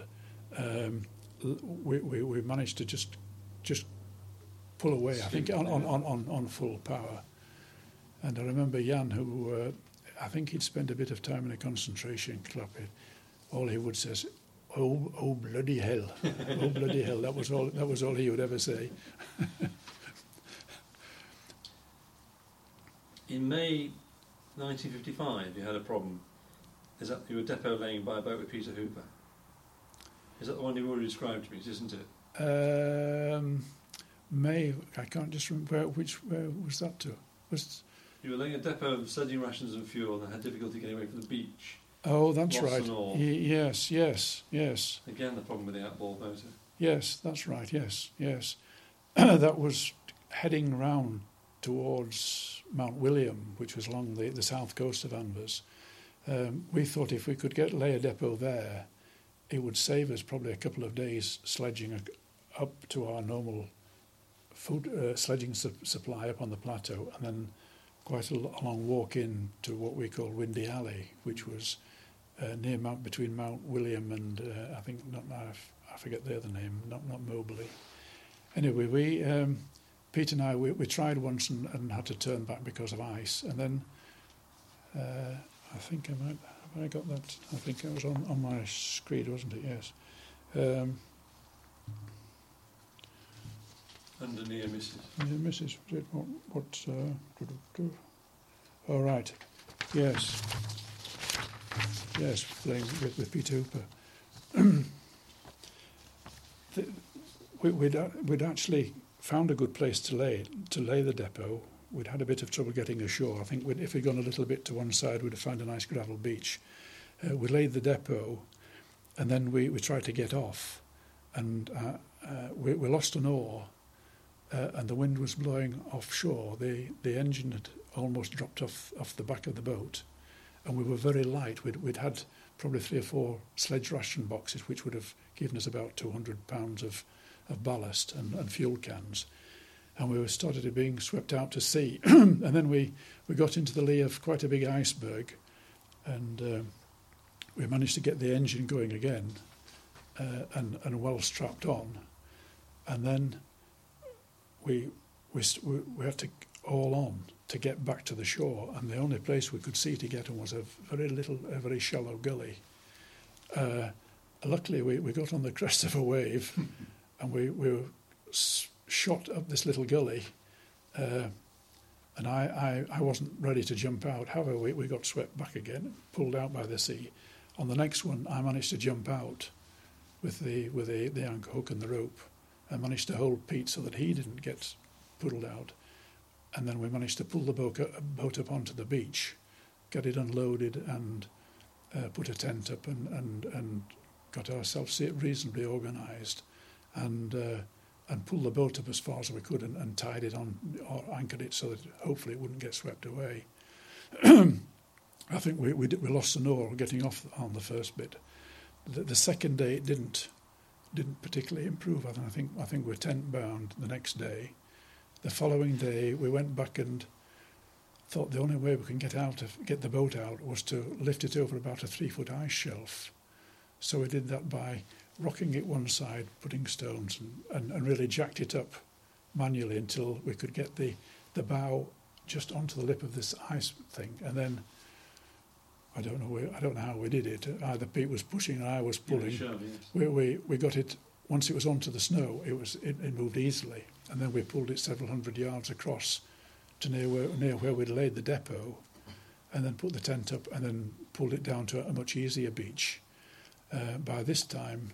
we managed to just pull away, I think, on full power. And I remember Jan, who I think he'd spent a bit of time in a concentration camp. All he would say is, "Oh bloody hell! Oh bloody hell!" That was all he would ever say. In May 1955, you had a problem. Is that you were depot laying by a boat with Peter Hooper? Is that the one you already described to me, isn't it? I can't just remember where was that to? You were laying a depot of sledging rations and fuel and had difficulty getting away from the beach. Oh, that's Loss right. and all. Yes. Again, the problem with the outboard motor. Yes, that's right. Yes. That was heading round towards Mount William, which was along the south coast of Anvers. We thought if we could lay a depot there, it would save us probably a couple of days sledging up to our normal food sledging supply up on the plateau, and then quite a long walk in to what we call Windy Alley, which was between Mount William and I forget the other name, not Moberly. Anyway, Pete and I we tried once and had to turn back because of ice, and then I think I got that. I think it was on my screed, wasn't it? Yes. Under near misses. Near misses. All right. Yes, playing with Peter Hooper. We'd actually found a good place to lay the depot. We'd had a bit of trouble getting ashore. I think if we'd gone a little bit to one side, we'd have found a nice gravel beach. We laid the depot, and then we tried to get off, and we lost an oar, and the wind was blowing offshore. The engine had almost dropped off the back of the boat, and we were very light. We'd had probably 3 or 4 sledge ration boxes, which would have given us about 200 pounds of ballast and fuel cans. And we started being swept out to sea. And then we got into the lee of quite a big iceberg, and we managed to get the engine going again and well strapped on. And then we had to haul on to get back to the shore, and the only place we could see to get on was a very shallow gully. Luckily, we got on the crest of a wave, and we were shot up this little gully, and I wasn't ready to jump out. However, we got swept back again, pulled out by the sea. On the next one, I managed to jump out with the anchor hook and the rope. I managed to hold Pete so that he didn't get pulled out, and then we managed to pull the boat up onto the beach, get it unloaded, and put a tent up and got ourselves reasonably organised, and pulled the boat up as far as we could and tied it on or anchored it so that hopefully it wouldn't get swept away. I think we lost an oar getting off on the first bit. The second day it didn't particularly improve. I think we're tent bound the next day. The following day we went back and thought the only way we can get the boat out was to lift it over about a 3-foot ice shelf. So we did that by rocking it one side, putting stones, and really jacked it up manually until we could get the bow just onto the lip of this ice thing. And then I don't know how we did it. Either Pete was pushing and I was pulling. Yeah, sure, yes. We got it. Once it was onto the snow, it moved easily, and then we pulled it several hundred yards across to near where we'd laid the depot, and then put the tent up, and then pulled it down to a much easier beach. By this time,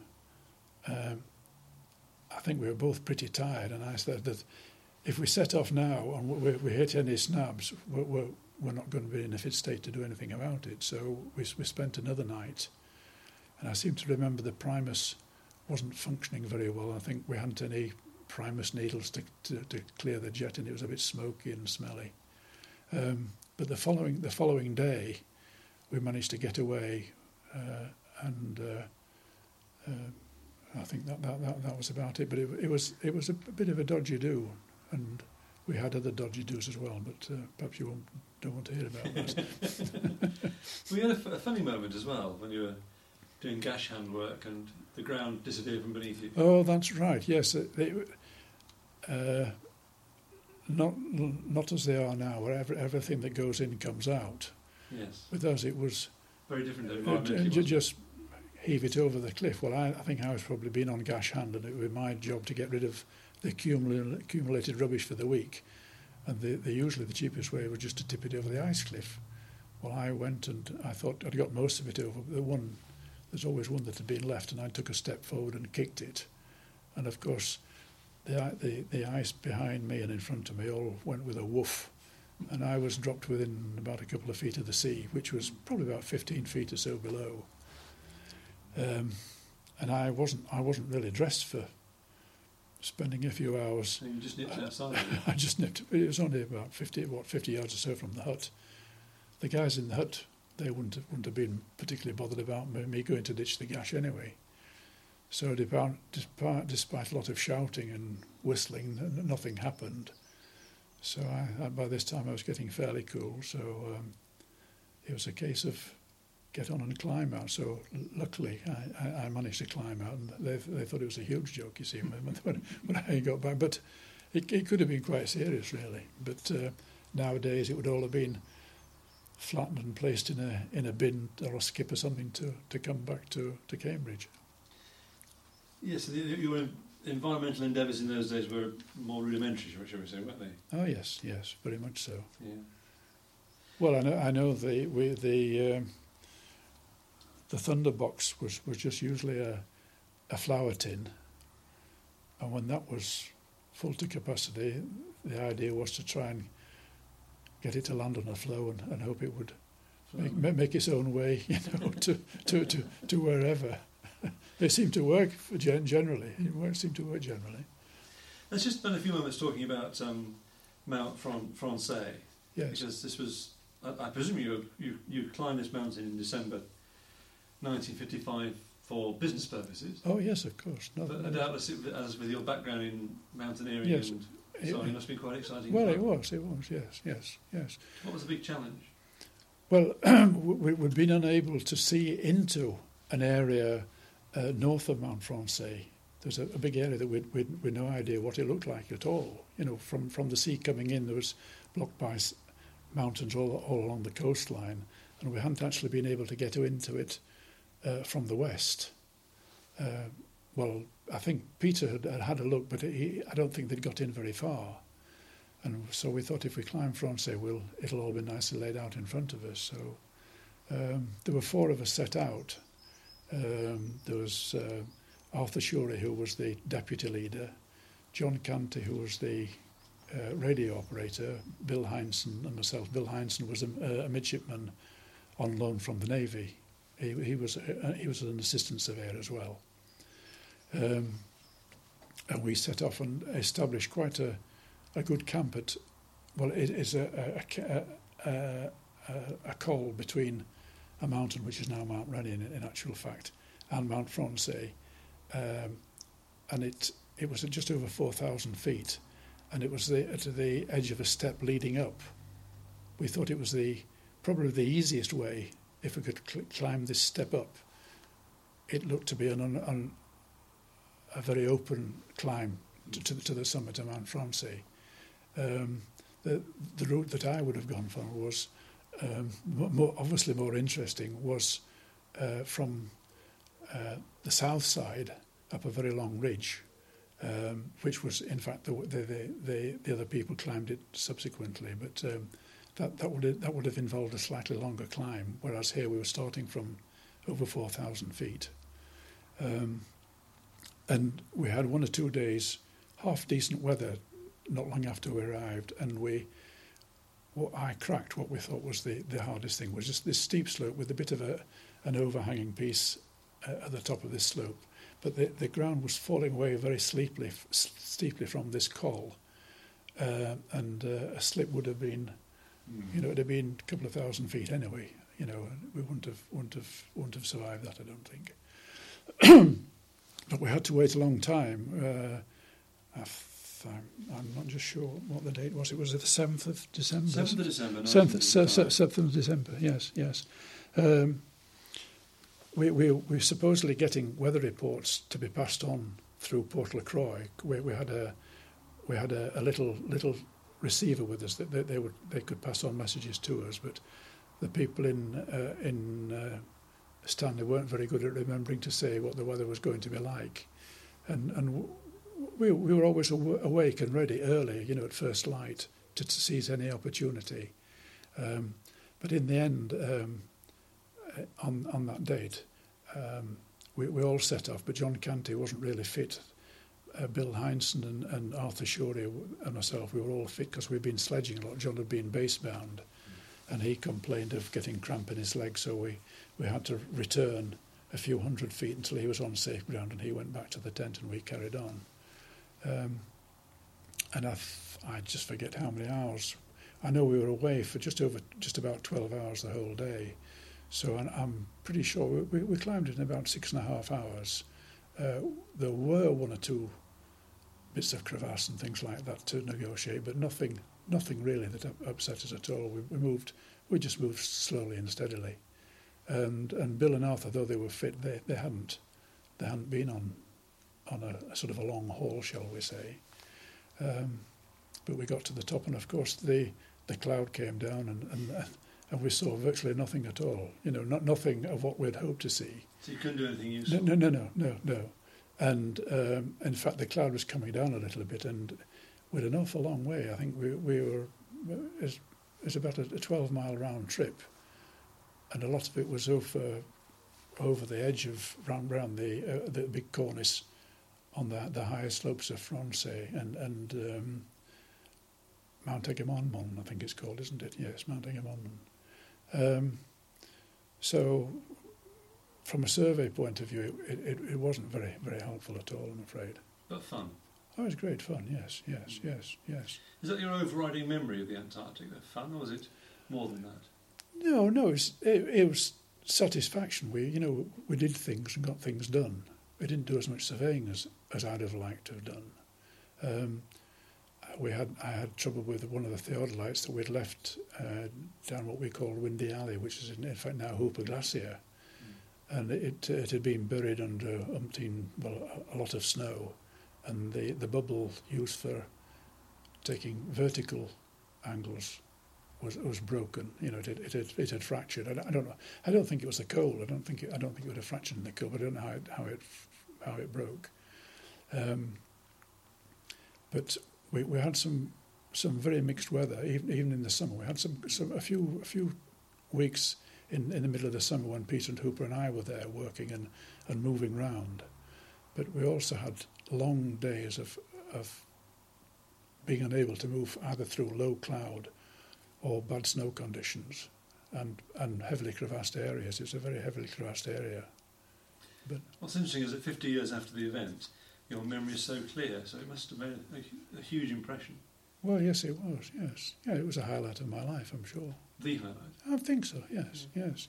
I think we were both pretty tired, and I said that if we set off now and we hit any snabs, we're not going to be in a fit state to do anything about it. So we spent another night, and I seem to remember the primus wasn't functioning very well. I think we hadn't any primus needles to clear the jet, and it was a bit smoky and smelly. But the following day, we managed to get away, and I think that was about it. But it was a bit of a dodgy do, and we had other dodgy do's as well. But perhaps you don't want to hear about that. We had a funny moment as well when you were doing gash hand work and the ground disappeared from beneath you. Oh, that's right. Yes, not as they are now, where everything that goes in comes out. Yes. With us, it was very different environmentally. Just heave it over the cliff. Well, I think I was probably been on gash hand, and it was my job to get rid of the accumulated rubbish for the week. And usually the cheapest way was just to tip it over the ice cliff. Well, I went and I thought I'd got most of it over. There's always one that had been left, and I took a step forward and kicked it. And of course, the ice behind me and in front of me all went with a woof, and I was dropped within about a couple of feet of the sea, which was probably about 15 feet or so below. And I wasn't really dressed for spending a few hours. So you just nipped outside. I just nipped. It was only about 50 yards or so from the hut. The guys in the hut, they wouldn't have been particularly bothered about me going to ditch the gash anyway. So despite a lot of shouting and whistling, nothing happened. So by this time I was getting fairly cool. So it was a case of get on and climb out. So luckily I managed to climb out, and they thought it was a huge joke, you see, when I got back. But it could have been quite serious, really. But nowadays it would all have been flattened and placed in a bin or a skip or something to come back to Cambridge. Yes, your environmental endeavours in those days were more rudimentary, shall we say, weren't they? Oh yes, very much so. Yeah. Well, I know the Thunderbox was just usually a flour tin, and when that was full to capacity, the idea was to try and get it to land on a floe and hope it would make its own way, to wherever. It seemed to work generally. It seemed to work generally. Let's just spend a few moments talking about Mount Francais. Yes. Because this was, I presume you climbed this mountain in December 1955 for business purposes. Oh yes, of course. But doubtless, as with your background in mountaineering, yes, and so on, it must be quite exciting. Well, it was. Yes. What was the big challenge? Well, we'd been unable to see into an area north of Mount Francais. There's a big area that we'd no idea what it looked like at all. From the sea coming in, there was blocked by mountains all along the coastline, and we hadn't actually been able to get into it from the west. Well, I think Peter had a look, but I don't think they'd got in very far. And so we thought if we climb Francais, it'll all be nicely laid out in front of us. So there were 4 of us set out. There was Arthur Shorey, who was the deputy leader, John Canty, who was the radio operator, Bill Heinson, and myself. Bill Heinson was a midshipman on loan from the Navy. He was an assistant surveyor as well. And we set off and established quite a good camp at. Well, it is a col between a mountain which is now Mount Rennie in actual fact, and Mount Francais, and it was at just over 4,000 feet, and it was at the edge of a step leading up. We thought it was probably the easiest way if we could climb this step up. It looked to be a very open climb to the summit of Mount Francais. The route that I would have gone for was obviously more interesting, was from the south side up a very long ridge, which was in fact the other people climbed it subsequently, but that would have involved a slightly longer climb, whereas here we were starting from over 4,000 feet. And we had 1 or 2 days half decent weather not long after we arrived, and I cracked what we thought was the hardest thing, was just this steep slope with a bit of an overhanging piece at the top of this slope. But the ground was falling away very steeply from this col, and a slip would have been, it'd have been a couple of thousand feet anyway. We wouldn't have survived that, I don't think. But we had to wait a long time. I'm not just sure what the date was. It was the 7th of December. 7th of December. 7th of December. Yes. We were supposedly getting weather reports to be passed on through Port-LaCroix. We had a little receiver with us that they could pass on messages to us, but the people in Stanley weren't very good at remembering to say what the weather was going to be like, and we were always awake and ready early, at first light to seize any opportunity. But in the end, on that date, we all set off, but John Canty wasn't really fit. Bill Heinsohn and Arthur Shorey and myself, we were all fit because we'd been sledging a lot. John had been base-bound, and he complained of getting cramp in his leg, so we had to return a few hundred feet until he was on safe ground, and he went back to the tent and we carried on. And I just forget how many hours. I know we were away for just about 12 hours the whole day. So I'm pretty sure we climbed it in about 6.5 hours. There were one or two bits of crevasse and things like that to negotiate, but nothing really that upset us at all. We just moved slowly and steadily. And Bill and Arthur, though they were fit, they hadn't been on a sort of a long haul, shall we say. But we got to the top, and of course the cloud came down, and we saw virtually nothing at all. Nothing of what we'd hoped to see. So you couldn't do anything useful? No. And in fact, the cloud was coming down a little bit, and we'd an awful long way. I think we were. It was about a 12-mile round trip, and a lot of it was over the edge of round the big cornice on the higher slopes of Francais and Mount Eguemon, I think it's called, isn't it? Yes, Mount Eguemon. So, from a survey point of view, it wasn't very, very helpful at all, I'm afraid. But fun. Oh, it was great fun, yes. Is that your overriding memory of the Antarctic, the fun, or was it more than that? No, it was satisfaction. We did things and got things done. We didn't do as much surveying as I'd have liked to have done. I had trouble with one of the theodolites that we'd left down what we call Windy Alley, which is in fact now Hooper Glacier. And it had been buried under a lot of snow, and the bubble used for taking vertical angles was broken. It had fractured. I don't know. I don't think it was the coal. I don't think it would have fractured in the coal. But I don't know how it broke. But we had some very mixed weather, even in the summer. We had a few weeks in the middle of the summer when Peter and Hooper and I were there working and moving round. But we also had long days of being unable to move either through low cloud or bad snow conditions and heavily crevassed areas. It's a very heavily crevassed area. But what's interesting is that 50 years after the event, your memory is so clear, so it must have made a huge impression. Well, yes, it was, yes. Yeah, it was a highlight of my life, I'm sure. The highlight? I think so, yes.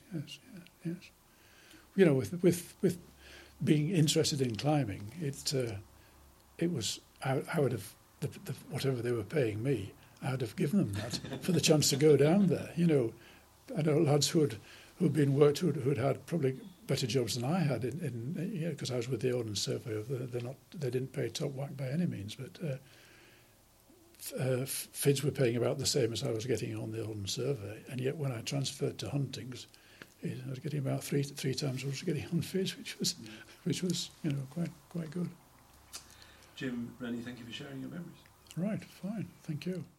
With being interested in climbing, it was, I would have, whatever they were paying me, I would have given them that for the chance to go down there. I know lads who'd had probably better jobs than I had because I was with the Ordnance Survey. They didn't pay top whack by any means, but FIDS were paying about the same as I was getting on the Ordnance Survey, and yet when I transferred to Hunting's, I was getting about three times what I was getting on FIDS, which was quite good. Jim, Rennie, thank you for sharing your memories. Right, fine, thank you.